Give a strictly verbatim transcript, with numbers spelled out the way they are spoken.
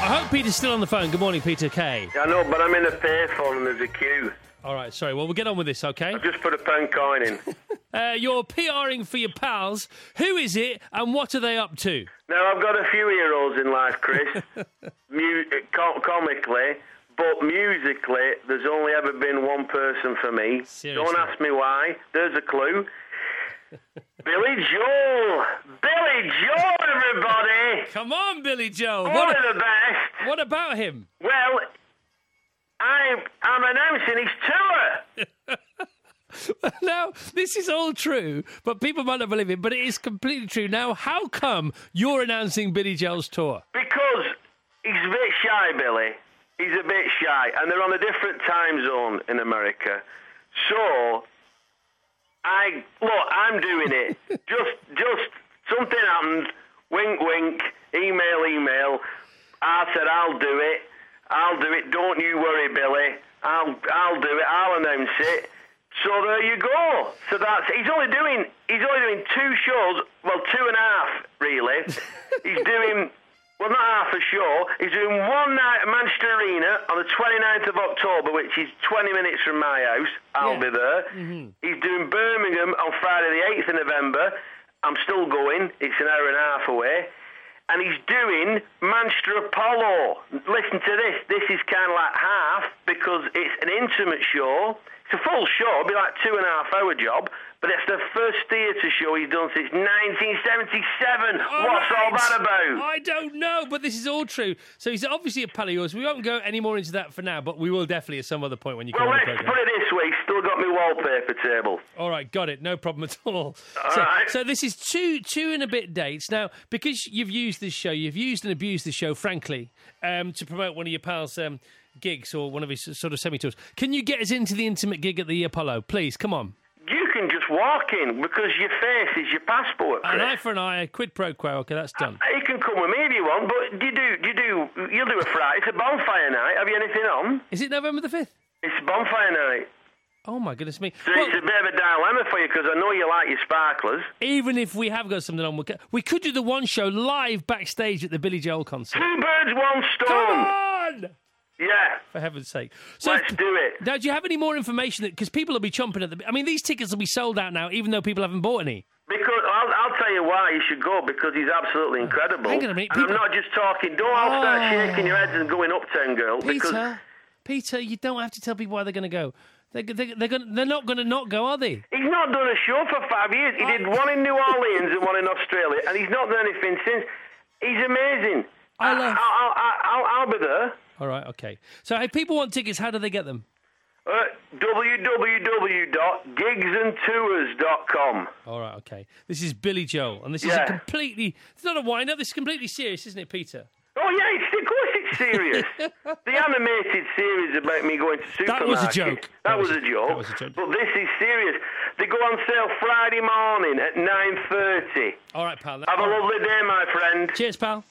hope Peter's still on the phone. Good morning, Peter Kay. I know, but I'm in a payphone and there's a queue. All right, sorry. Well, we'll get on with this, okay? I've just put a pound coin in. uh, you're PRing for your pals. Who is it and what are they up to? Now, I've got a few heroes in life, Chris. Mu- com- comically, but musically, there's only ever been one person for me. Seriously? Don't ask me why. There's a clue. Billy Joel! Billy Joel, everybody! Come on, Billy Joel. One What, of the best. what about him? Well, I'm, I'm announcing his tour. Now, this is all true, but people might not believe it, but it is completely true. Now, how come you're announcing Billy Joel's tour? Because he's a bit shy, Billy. He's a bit shy, and they're on a different time zone in America. So, I look, I'm doing it. just, just something happened. Wink, wink. Email, email. I said I'll do it. I'll do it. Don't you worry, Billy. I'll, I'll do it. I'll announce it. So there you go. So that's he's only doing he's only doing two shows. Well, two and a half really. He's doing well, not half a show. He's doing one night at Manchester Arena on the twenty-ninth of October, which is twenty minutes from my house. I'll Yeah. be there. Mm-hmm. He's doing Birmingham on Friday the eighth of November. I'm still going. It's an hour and a half away. And he's doing Manchester Apollo. Listen to this. This is kind of like half because it's an intimate show. It's a full show. It'll be like two and a half hour job. But it's the first theatre show he's done since nineteen seventy-seven. All What's all right. that about? I don't know, but this is all true. So he's obviously a pal of yours. We won't go any more into that for now, but we will definitely at some other point when you come Well, on the let's programme. put it this way. He's still got me wallpaper table. All right, got it. No problem at all. All so, right. so this is two two and a bit dates. Now, because you've used this show, you've used and abused the show, frankly, um, to promote one of your pals' um, gigs or one of his sort of semi-tours. Can you get us into the intimate gig at the Apollo? Please, come on. You can just walk in because your face is your passport, Chris. An eye for an eye, a quid pro quo. Okay, that's done. You can come with me if you want, but you do, you do, you'll do a Friday. It's a bonfire night. Have you anything on? Is it November the fifth? It's bonfire night. Oh, my goodness me. So Well, it's a bit of a dilemma for you because I know you like your sparklers. even if we have got something on, we could, we could do the one show live backstage at the Billy Joel concert. Two birds, one stone. Come on! Yeah, For heaven's sake. So, let's do it. now, do you have any more information? Because people will be chomping at the... I mean, these tickets will be sold out now, even though people haven't bought any. Because I'll, I'll tell you why you should go, because he's absolutely incredible. Hang on a minute, and people- I'm not just talking. Don't all start Oh. shaking your heads and going uptown, girl. Because Peter, Peter, you don't have to tell people why they're going to go. They're, they're, they're, gonna, they're not going to not go, are they? he's not done a show for five years. He did one in New Orleans and one in Australia, and he's not done anything since. He's amazing. I love- I'll, I'll, I'll, I'll be there. All right, okay. So if people want tickets, how do they get them? Uh, w w w dot gigs and tours dot com. All right, okay. This is Billy Joel, and this is Yeah. a completely... It's not a wind-up, this is completely serious, isn't it, Peter? Oh, yeah, it's, of course it's serious. The animated series about me going to supermarket. That was a joke. That, That was, was a a- joke. that was a joke. But this is serious. They go on sale Friday morning at nine thirty. All right, pal. Have a lovely day, my friend. Cheers, pal.